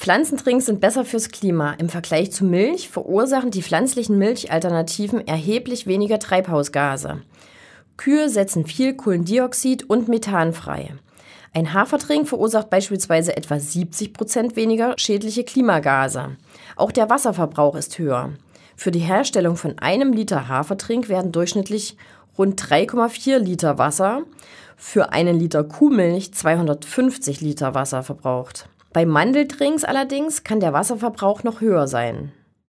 Pflanzendrinks sind besser fürs Klima. Im Vergleich zu Milch verursachen die pflanzlichen Milchalternativen erheblich weniger Treibhausgase. Kühe setzen viel Kohlendioxid und Methan frei. Ein Hafertrink verursacht beispielsweise etwa 70% weniger schädliche Klimagase. Auch der Wasserverbrauch ist höher. Für die Herstellung von 1 Liter Hafertrink werden durchschnittlich rund 3,4 Liter Wasser, für 1 Liter Kuhmilch 250 Liter Wasser verbraucht. Bei Mandeldrinks allerdings kann der Wasserverbrauch noch höher sein.